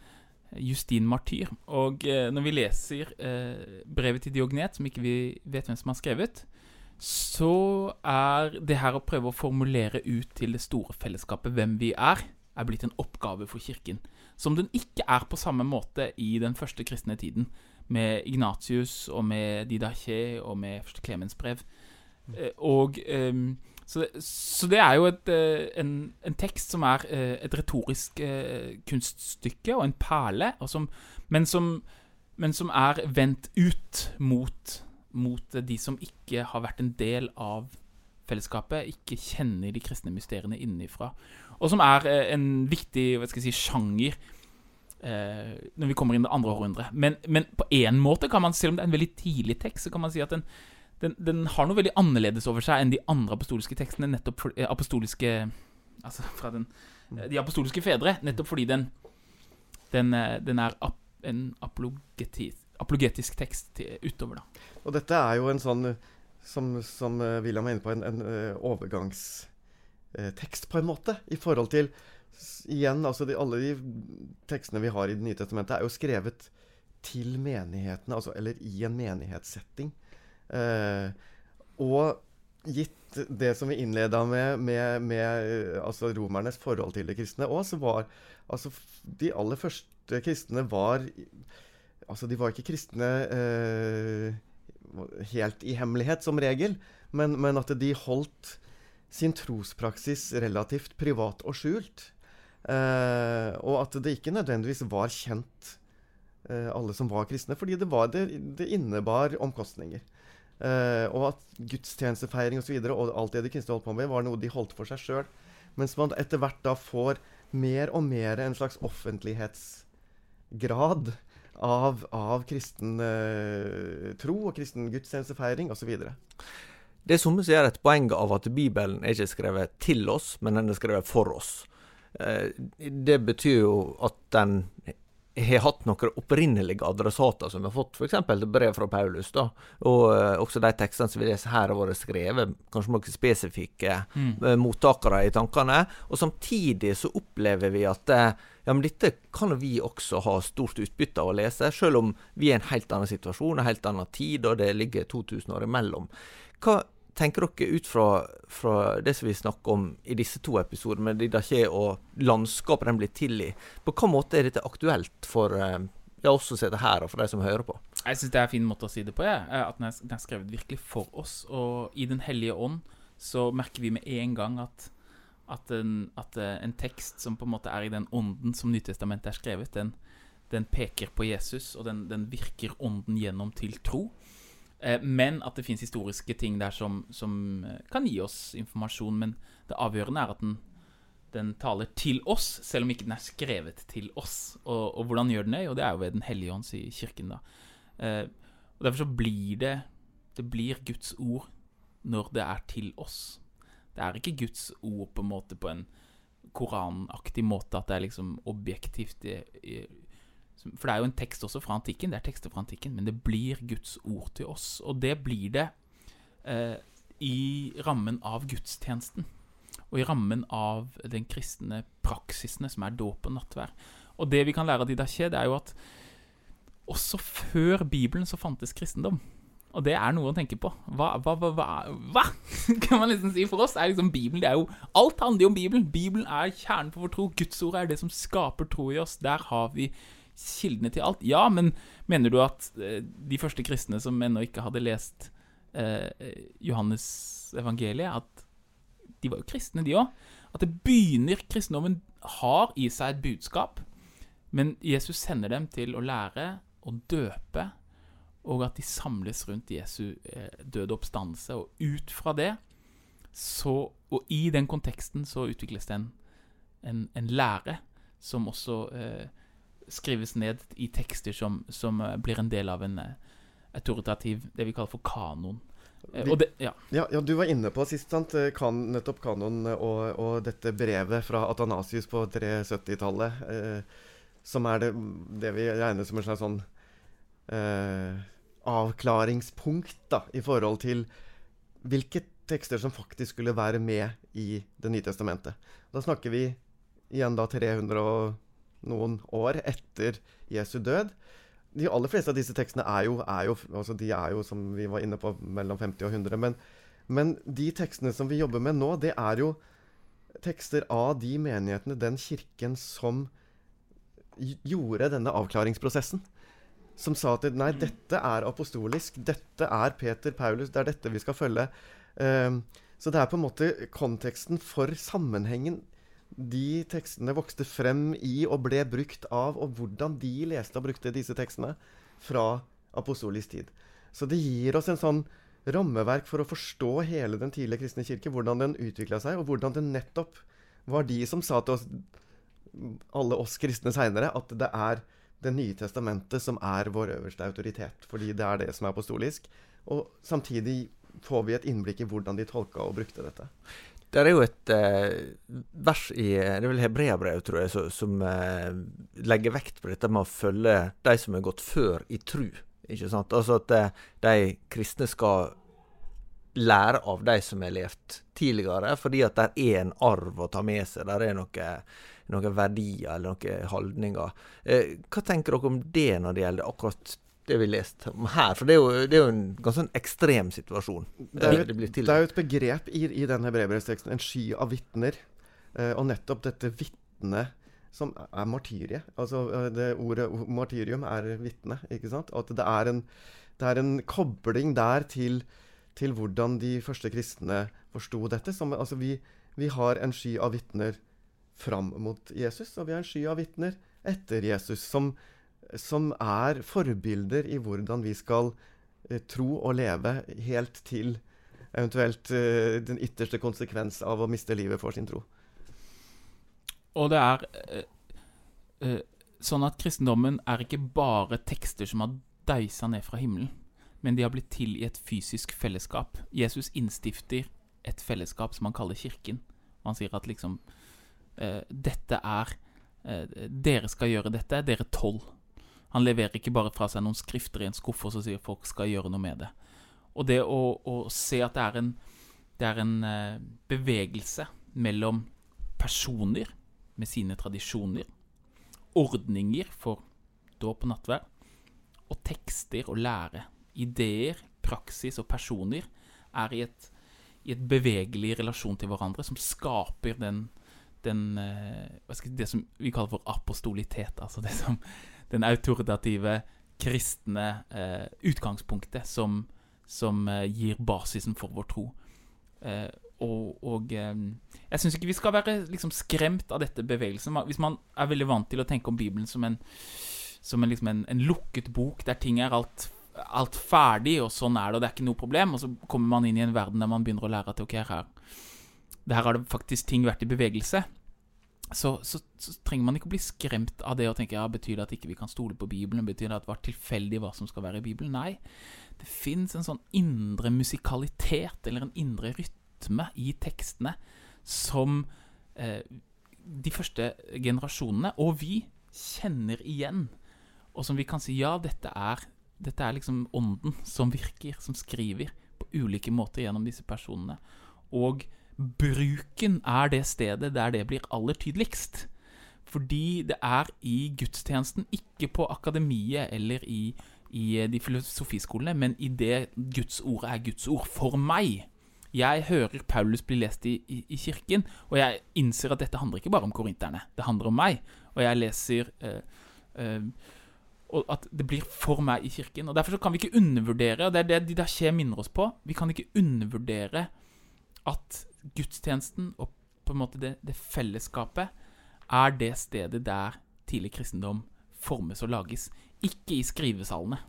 Justin Martyr. Og eh, når vi leser eh, brevet til Diognet, som ikke vi vet hvem som har skrevet, så er det her å prøve å formulere ut til det store fellesskapet hvem vi er, er blitt en oppgave for kirken, som den ikke er på samme måte i den første kristne tiden, med Ignatius og med Didache og med første Clemens brev. Eh, og, eh, så, det, så det er jo et, eh, en, en tekst som er eh, et retorisk eh, kunststykke og en perle, og som, men, som, men som er vendt ut mot, mot de som ikke har vært en del av fellesskapet, ikke kjenner de kristne mysteriene innenfra, og som er eh, en viktig, hva skal jeg si, sjanger eh, når vi kommer inn i det andre århundret. Men, men på en måte kan man, selv om det er en veldig tidlig tekst, så kan man si at den, den, den har noe veldig annerledes over seg enn de andre apostoliske tekstene, nettopp for, eh, apostoliske, altså fra den, eh, de apostoliske fedre, nettopp fordi den, den, eh, den er ap, en apologetisk, apologetisk tekst til, utover da. Og dette er jo en sånn, som, som William er inne på, en, en uh, overgangs tekst på en måte, i forhold til igjen, altså de, alle de tekstene vi har i Det nye testamentet er jo skrevet til menighetene, altså, eller i en menighetssetting. Eh, og gitt det som vi innledet med, med, med altså romernes forhold til de kristne også, så var altså de aller første kristne var altså de var ikke kristne eh, helt i hemmelighet som regel, men, men at de holdt sin trospraksis relativt privat og skjult. Eh, og at det ikke nødvendigvis var kjent eh, alle som var kristne, fordi det, var det, det innebar omkostninger. Eh, og at gudstjenestefeiring og så videre, og alt det de kristne holdt på med, var noe de holdt for seg selv. Mens man etter hvert da får mer og mer en slags offentlighetsgrad av, av kristen eh, tro og kristen gudstjenestefeiring og så videre. Det som sier et poeng av at Bibelen er ikke skrevet til oss, men den er skrevet for oss. eh, det betyr jo at den har hatt noen opprinnelige adressater som har fått for eksempel brev fra Paulus da, og eh, også de tekstene som vi leser her har vært skrevet, kanskje noen spesifikke mm. eh, mottakere i tankene, og samtidig så opplever vi at eh, ja, men dette kan vi også ha stort utbytte av å lese, selv om vi er i en helt annen situasjon, en helt annen tid, og det ligger to tusen år imellom. Hva tenker dere ut fra, fra det som vi snakker om i disse to episodene, med Didache og landskapet den blir til i? På hvilken måte er dette aktuelt for ja, oss som sitter her, og for de som hører på? Jeg synes det er en fin måte å si det på, ja. At den er, den er skrevet virkelig for oss, og i den hellige ånd så merker vi med en gang at, at, en, at en tekst som på en måte er i den ånden som Nytestamentet er skrevet, den, den peker på Jesus, og den, den virker ånden gjennom til tro. Men at det finnes historiske ting der som, som kan gi oss informasjon, men det avgjørende er at den, den taler til oss, selv om ikke den er skrevet til oss. Og, og hvordan gjør den det? Jo, det er jo ved den hellige ånd i kirken da. Eh, og derfor så blir det, det blir Guds ord når det er til oss. Det er ikke Guds ord på en måte på en koranaktig måte, at det er liksom objektivt i, i for det er jo en tekst også fra antikken, det er tekster fra antikken, men det blir Guds ord til oss, og det blir det eh, i rammen av gudstjenesten, og i rammen av den kristne praksisene som er dåp og nattvær. Og det vi kan lære av Didache, det er jo at også før Bibelen så fantes kristendom, og det er noe å tenke på. Hva, hva, hva, hva, hva? kan man liksom si for oss? Er liksom Bibelen, det er jo, alt handler jo om Bibelen. Bibelen er kjernen på vår tro, Guds ord er det som skaper tro i oss, der har vi kildene til alt. Ja, men mener du at eh, de første kristne som ennå ikke hadde lest eh, Johannes evangeliet, at de var jo kristne de også? At det begynner, kristendommen har i seg et budskap, men Jesus sender dem til å lære og døpe, og at de samles rundt Jesu eh, døde oppstandelse, og ut fra det, så, og i den konteksten så utvikles det en, en, en lære som også eh, skrives ned i tekster som, som blir en del av en autoritativ, det vi kaller for kanon. Vi, og det, ja. Ja, ja, du var inne på sist, sant? Kan, nettopp kanon og, og dette brevet fra Athanasius på tre sytti-tallet, eh, som er det, det vi regner som en slags sånn eh, avklaringspunkt da, i forhold til hvilke tekster som faktisk skulle være med i Det nye testamentet. Da snakker vi igjen da tre hundre og noen år etter Jesu død. De aller fleste av disse tekstene er jo, er jo, altså de er jo som vi var inne på, mellom femti og hundre, men, men de tekstene som vi jobber med nå, det er jo tekster av de menighetene, den kirken som gjorde denne avklaringsprosessen. Som sa at nei, dette er apostolisk, dette er Peter, Paulus, det er dette vi skal følge. Um, så det er på en måte konteksten for sammenhengen de tekstene vokste frem i og ble brukt av, og hvordan de leste og brukte disse tekstene fra apostolisk tid. Så det gir oss en sånn rammeverk for å forstå hele den tidlige kristne kirke, hvordan den utviklet seg, og hvordan det nettopp var de som sa til oss, alle oss kristne senere, at det er Det nye testamentet som er vår øverste autoritet, fordi det er det som er apostolisk, og samtidig får vi et innblikk i hvordan de tolket og brukte dette. Det er jo et eh, vers i, det er vel Hebreabrevet, tror jeg, så, som eh, legger vekt på dette med å følge de som er gått før i tru, ikke sant? Altså at eh, de kristne skal lære av de som er levt tidligere, fordi at det er en arv å ta med seg, der er noe, noen verdier eller noen holdninger. Eh, hva tenker dere om det når det gjelder akkurat det vi leste om her? For det er jo, det er jo en ganske sånn ekstrem situasjon. Det er jo et, det det er jo et begrep i, i denne hebreerbrevsteksten, en sky av vittner, eh, og nettopp dette vittne som er martyrie. Altså det ordet martyrium er vittne, ikke sant? At det er en, det er en kobling der til, til hvordan de første kristne forstod dette. Som, altså vi, vi har en sky av vittner fram mot Jesus, og vi har en sky av vittner etter Jesus, som som er forbilder i hvordan vi skal eh, tro og leve helt til eventuelt eh, den ytterste konsekvens av å miste livet for sin tro. Og det er eh, eh, sånn at kristendommen er ikke bare tekster som har deiset ned fra himmelen, men de har blitt til i et fysisk fellesskap. Jesus innstifter et fellesskap som han kaller kirken. Og han sier at liksom eh, dette er eh, dere skal gjøre dette, dere tolv. Han leverer ikke bare fra seg noen skrifter i en skuff og så sier folk skal gjøre noe med det. Og det å, å se at det er en, det er en eh, bevegelse mellom personer med sine tradisjoner, ordninger for dåp og nattverd, og tekster og lære, ideer, praksis og personer er i et, i et bevegelig relasjon til hverandre som skaper den, den eh, hva skal jeg, det som vi kaller for apostolitet, altså det som den autoritative kristne eh, utgangspunktet som, som eh, gir basisen for vår tro. Eh, og og eh, jeg synes ikke vi skal være liksom, skremt av dette bevegelsen. Hvis man er veldig vant til å tenke om Bibelen som en, som en, liksom en, en lukket bok, der ting er alt, alt ferdig, og sånn er det, og det er ikke noe problem, og så kommer man inn i en verden der man begynner å lære at ok, her, her har det faktisk ting vært i bevegelse. Så, så, så trenger man ikke å bli skremt av det og tenke, ja, betyr det at ikke vi kan stole på Bibelen? Betyr det at det var tilfeldig hva som skal være i Bibelen? Nei, det finnes en sånn indre musikalitet, eller en indre rytme i tekstene, som eh, de første generasjonene, og vi kjenner igjen, og som vi kan si, ja, dette er, dette er liksom ånden som virker, som skriver på ulike måter gjennom disse personene, og bruken er det stedet der det blir aller tydeligst. Fordi det er i gudstjenesten, ikke på akademiet eller i, i de filosofiskolene, men i det Guds ord er Guds ord for meg. Jeg hører Paulus bli lest i, i, i kirken, og jeg innser at dette handler ikke bare om korinterne. Det handler om meg, og jeg leser uh, uh, og at det blir for meg i kirken. Og derfor så kan vi ikke undervurdere, og det er det de der skjer minner oss på, vi kan ikke undervurdere at gudstjenesten og på en måte det, det fellesskapet er det stedet der tidlig kristendom formes og lages, ikke i skrivesalene.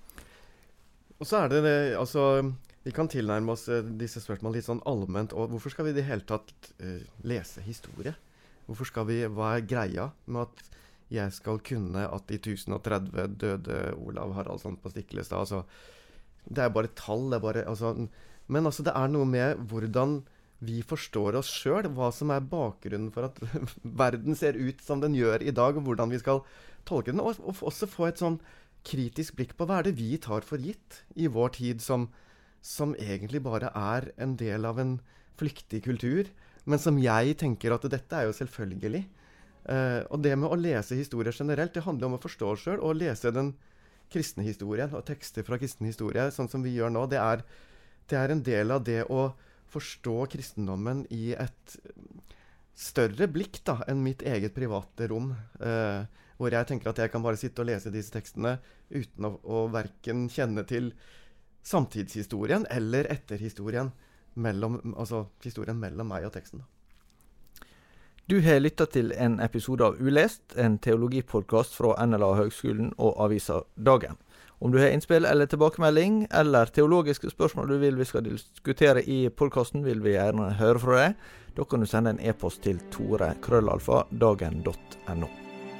Og så er det det, altså, vi kan tilnærme oss disse spørsmålene litt sånn allment, og hvorfor skal vi i det hele tatt uh, lese historie? Hvorfor skal vi, hva er greia med at jeg skal kunne at i tusen og tretti døde Olav Haraldsson på Stiklestad? Altså, det er bare tall, det er bare, altså, men altså, det er noe med hvordan vi forstår oss selv, hva som er bakgrunnen for at verden ser ut som den gjør i dag, og hvordan vi skal tolke den, og, og også få et sånn kritisk blikk på hva er det vi tar for gitt i vår tid, som, som egentlig bare er en del av en flyktig kultur, men som jeg tenker at dette er jo selvfølgelig. Uh, og det med å lese historie generelt, det handler om å forstå oss selv, og lese den kristne historien, og tekster fra kristne historie, sånn som vi gjør nå, det er, det er en del av det å forstå kristendommen i et større blikk da, enn mitt eget private rom, eh, hvor jeg tenker at jeg kan bare sitte og lese disse tekstene uten å, å hverken kjenne til samtidshistorien eller etterhistorien, mellom, altså historien mellom meg og teksten. Du har lyttet til en episode av Ulest, en teologipodcast fra N L A Høgskolen og avisa Dagen. Om du har innspill eller tilbakemelding, eller teologiske spørsmål du vil vi skal diskutere i podcasten, vil vi gjerne høre fra deg. Da kan du sende en e-post til tore krøllalfa dagen punktum no.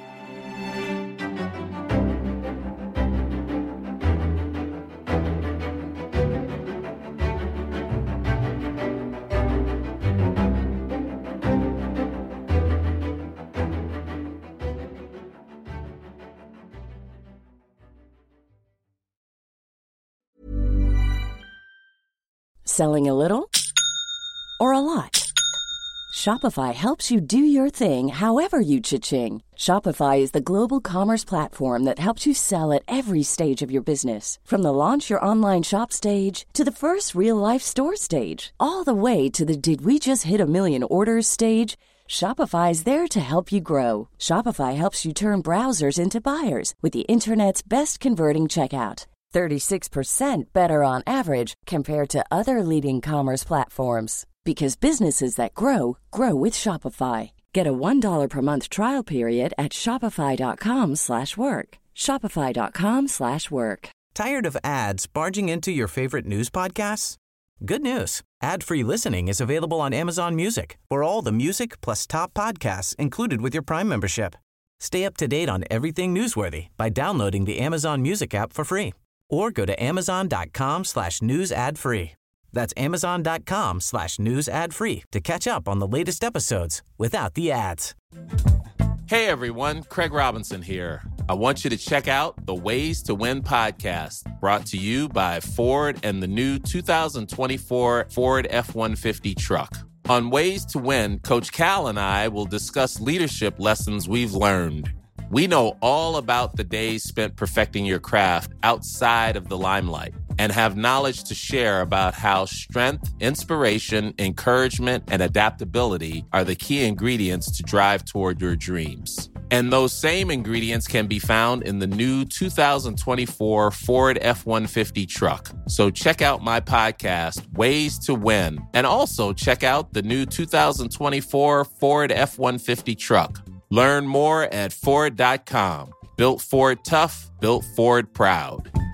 Selling a little or a lot? Shopify helps you do your thing however you cha-ching. Shopify is the global commerce platform that helps you sell at every stage of your business. From the launch your online shop stage to the first real-life store stage, all the way to the did we just hit a million orders stage. Shopify is there to help you grow. Shopify helps you turn browsers into buyers with the internet's best converting checkout. thirty-six percent better on average compared to other leading commerce platforms. Because businesses that grow, grow with Shopify. Get a one dollar per month trial period at shopify.com slash work. Shopify.com slash work. Tired of ads barging into your favorite news podcasts? Good news. Ad-free listening is available on Amazon Music for all the music plus top podcasts included with your Prime membership. Stay up to date on everything newsworthy by downloading the Amazon Music app for free. Or go to amazon.com slash news ad free. That's amazon.com slash news ad free to catch up on the latest episodes without the ads. Hey everyone, Craig Robinson here. I want you to check out the Ways to Win podcast, brought to you by Ford and the new two thousand twenty-four Ford F one fifty truck. On Ways to Win, Coach Cal and I will discuss leadership lessons we've learned. We know all about the days spent perfecting your craft outside of the limelight and have knowledge to share about how strength, inspiration, encouragement, and adaptability are the key ingredients to drive toward your dreams. And those same ingredients can be found in the new two thousand twenty-four Ford F one fifty truck. So check out my podcast, Ways to Win, and also check out the new two thousand twenty-four Ford F one fifty truck. Learn more at Ford dot com. Built Ford tough, built Ford proud.